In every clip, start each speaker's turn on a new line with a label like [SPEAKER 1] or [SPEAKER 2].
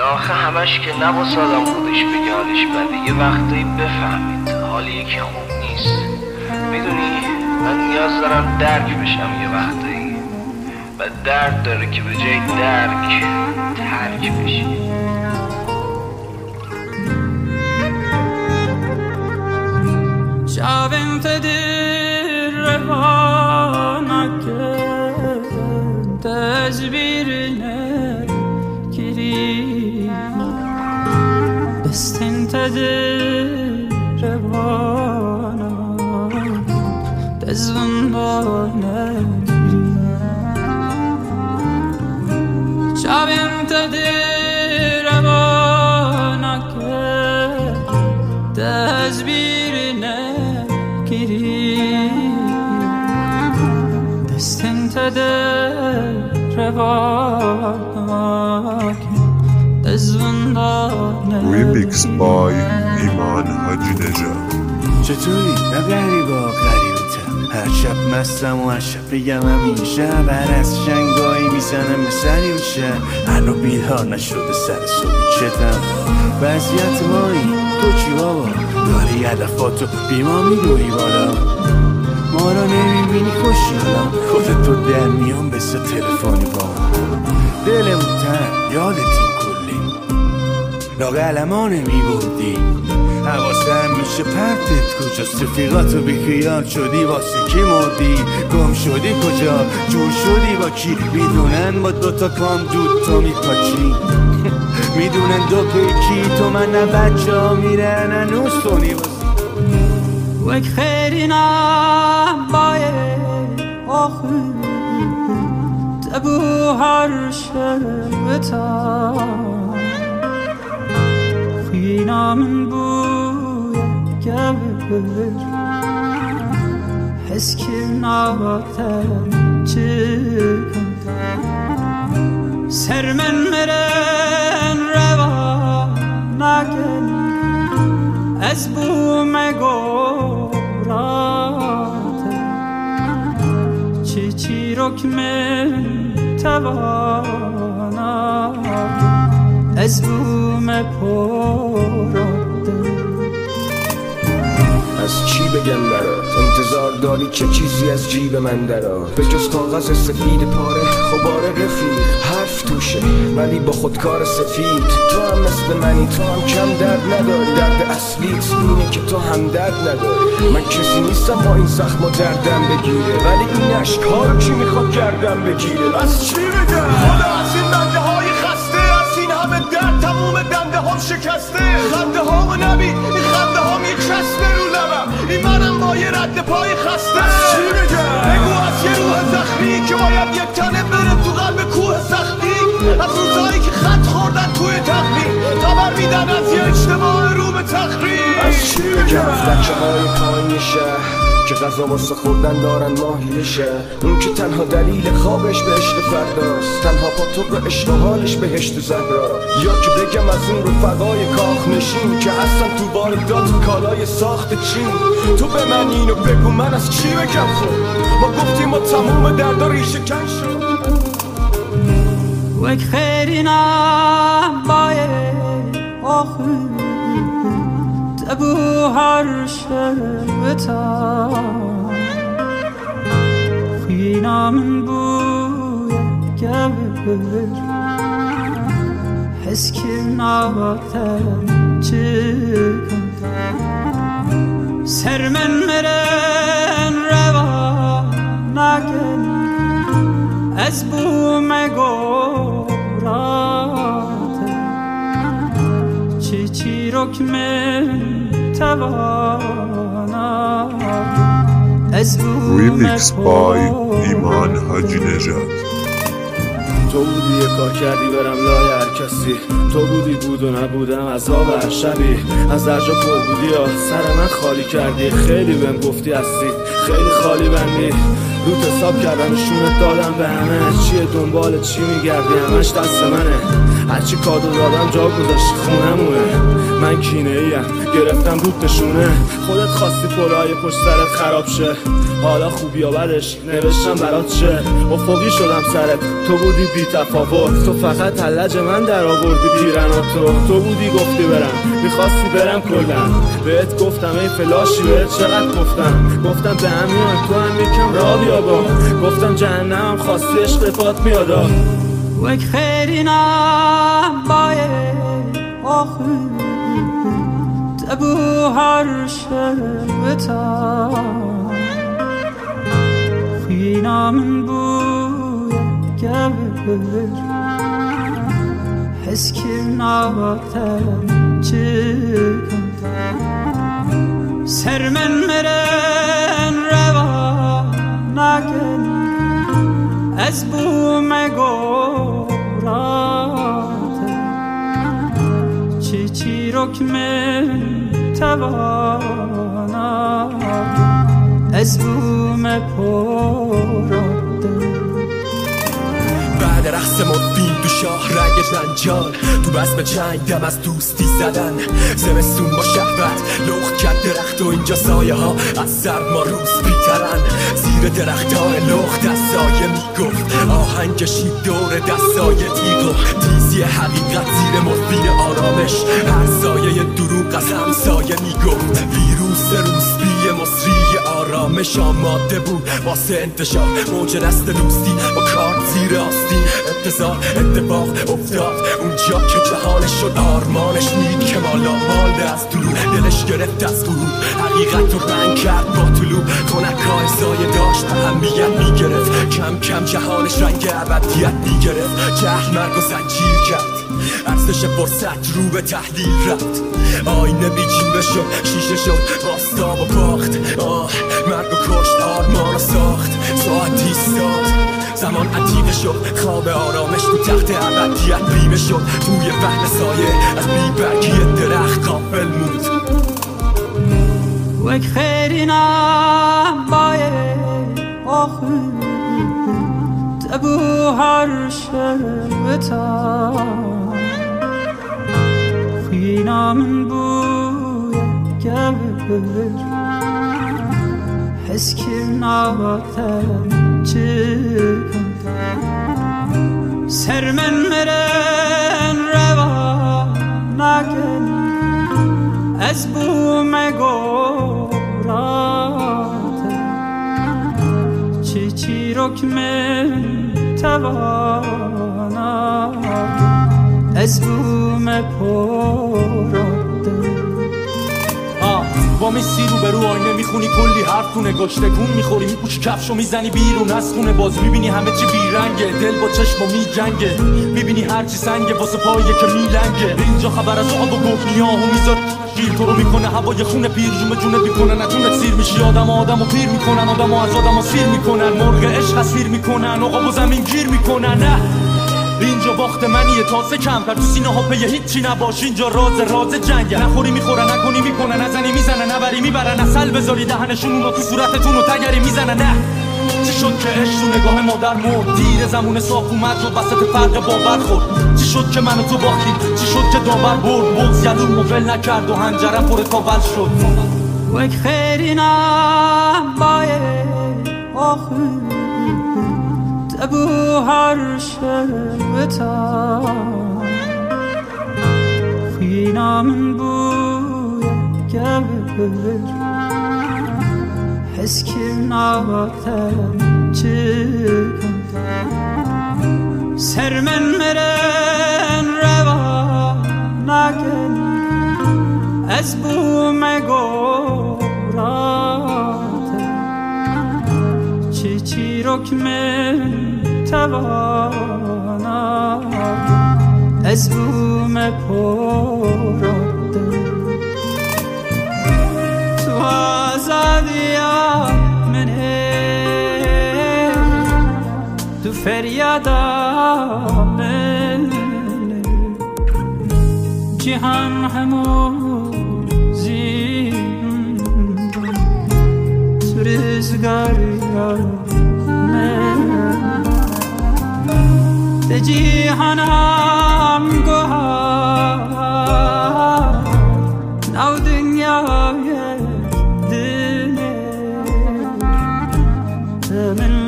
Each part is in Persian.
[SPEAKER 1] آخه همش که نباس آدم خودش بگه حالش بده، یه وقتایی بفهمید حال یکی خوب نیست. میدونی من نیاز دارم درک بشم یه وقتایی، و درد داره که به جای درک ترک بشی.
[SPEAKER 2] Şavimtedir revanake tezbirine giri Bestintedir revanake tezvindane giri Şavimtedir revanake tezbirine دستنتده رواک دزوندانه
[SPEAKER 3] Remix by ایمان حاجی نژاد.
[SPEAKER 4] چطوری؟ نه غریبا غریبتم، هر شب مستم و هر شب بگم همیشه بر از شنگایی میزنم به سری بشه هنو بیدار نشده سر صبحی چتم وضعیت مایی تو چی بابا؟ داری هدفاتو بیما میدوی بالا ما رو نمیبینی خوشیالم خودتو در میان بسه تلفنی با دلمون تن یادت این کلی لاغلما نمیبودی حواسم میشه پرتت کجاست رفیقاتو بیخیال شدی واسه کی مردی گم شدی کجا جور شدی با کی میدونن با دوتا کام دود تو میپاچی میدونن دو پیکی تو من نه بچه ها میرن هنوز تو نیوازی
[SPEAKER 2] وک خیرینم باید آخر تبو هر شبتا خینامن بوی گبر حس کرناتم چکم سر من مرن روا نگن از بوم گورات چی رک من توانا از بوم پرات
[SPEAKER 5] از چی بگم برات انتظار داری چه چیزی از جیب من درات به جز کاغذ سفید پاره خباره رفیق حرف توشه ولی با خودکار سفید تو هم مثل منی تو هم کم درد نداری درد اصلیت اینه که تو هم درد نداری من کسی نیستم با این زخم و دردم بگیره ولی این عشق ها رو کی میخواد گردم بگیره از چی بگم خدا از این بنده های خسته از این همه درد تموم دنده هم شکسته خنده ها و نبی این خنده هم یک چسبه رو لبم این منم با یه رد پای خسته چی بگم بگو از یه روح زخمی که باید یک تنه بره تو قلب کوه سختی از روزایی که خط خوردن توی تخمی خبر میدن از یه اجتماع رو به تخریب از چی بگم بچه های پایین شهر که غذا واسه خوردن دارن ماهی شهر اون که تنها دلیل خوابش به عشق فرداست تنها پاتوق عشق و حالش بهشت زهرا یا که بگم از اون رفقای کاخ نشین که هستن تو واردات کالای ساخت چین تو به من اینو بگو من از چی بگم خب ما گفتیم ما تموم دردا ریشه کن شد
[SPEAKER 2] وک خیرینم باید آخر تبو هر شبتا خینامن بوی گبر حس کرناتم چکم سر من مرن روا نگن از بوم گورات چی رک من توانا از بوم
[SPEAKER 3] Remix by ایمان حاجی نژاد.
[SPEAKER 4] تو بودی یه کار کردی برم لای هر کسی تو بودی بود و نبودم عذاب هر شبی از درجا پر بودی یا سر من خالی کردی خیلی بهم گفتی هستی خیلی خالی بندی روت حساب کردم نشونت دادم به همه چیه دنبال چی میگردی همش دست منه هرچی کادو دادم جا گذاشتی خونمونه من کینه ایم گرفتم رود نشونه. خودت خواستی پلهای پشت سرت خراب شه، حالا خوبی و بدش نوشتم برات چه. افقی شدم سرت تو بودی بی تفاوت، تو فقط تلج من در آوردی پیرناتو. تو بودی گفتی برم میخواستی برم کلن، بهت گفتم ای فلاشی بهت چقدر گفتم به هم میان تو هم یکم را بیابا. گفتم جهنم خواستی عشق پات میادا.
[SPEAKER 2] وک خیری نباید آخر تبو هر شبتا خینا من بوی گبر حس کرنا چکن سر من مرن روا نکن از بوم گورات چی رک من توانا از بوم پرات.
[SPEAKER 6] بعد رقص مفید تو شاه رنگ زنجان، تو بزم جنگ دم از دوستی زدن. زمستون با شهوت لخت کرد درخت و اینجا سایه ها از سرما روز بیترن. زیر درخت های لخت از سایه میگفت آهنگ کشید دور دستای تیغ و تیزی حقیقت زیر مفید آرامش. هر سایه دروغ از همسایه میگفت ویروس روسبی مصری آرامش آماده بود واسه انتشار. موج دست دوستی با کارت زیر آستین انتظار اتفاق افتاد اونجا که جهانش شد آرمانش. مید که مالا مال از دروغ دلش گرفت از غروب، حقیقت رو رنگ کرد با طلوع. خنکای سایه داشت اهمیت میگرفت، کم کم جهانش رنگ ابدیت میگرفت. جهل مرگ و زنجیر کرد، ارزش فرصت رو به تحلیل رفت. آینه بیچیبه شد، شیشه شد، باستاب و باخت. مرگ و کشت آرمان رو ساخت. ساعتی ایستاد، زمان عتیقه شد، خواب آرامش تو تخت ابدیت بیمه شد. توی وهم سایه از بیبرگی درخت غافل موند.
[SPEAKER 2] وک خیری نباید آخر تبو هر شبتا خینا من بوی گبر حس کرنا چکن سر من مرن روا نکن از بوم گورات چی رک من توانا از بوم پرات.
[SPEAKER 7] با میسی رو برو آینه میخونی کلی حرف تو نگاشته گون میخوری میپوشی کفشو میزنی بیرون از خونه باز میبینی همه چی بیرنگه دل با چشم و میجنگه میبینی هرچی سنگه واسه پایه که میلنگه اینجا خبر از آب و گفنیاهو میذار گیر تو رو میکنه هوای خونه پیر جون جونه بیکنه نتونت سیر میشی آدمو پیر میکنن آدمو از آدمو سیر میکنن مرغ عشق اسیر میکنن آقا و زمین گیر میکنن. نه اینجا باخت منیه تازه کمتر تو سینه ها پی هیچی نباش اینجا راز جنگه نخوری میخورن نکنی میکنن نزنی میزنن نبری میبرن اصل بذاری دهنشون رو تو صورتتون رو تگری میزنن. نه چی شد که عشق تو نگاه مادر مرد دیر زمون صاف اومد رو وسط فرق باور خورد. چی شد که منو تو باختیم چی شد که داور برد بغض یدون مفل نکرد و هنجرم پر کاول شد.
[SPEAKER 2] وک خیری نباید آخر تبو هر شبتا خینا من بوی گبر حس کرنا چکن سر من مرن روا نکن از بوم گورات چی رک من توانا از بوم پرات. تو آزادیا منه تو فریادا منه جهان همون زین تو رزگاریا جهانم گوهر من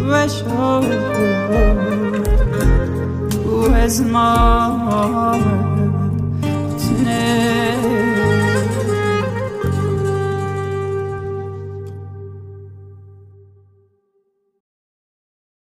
[SPEAKER 2] لكوش وازمار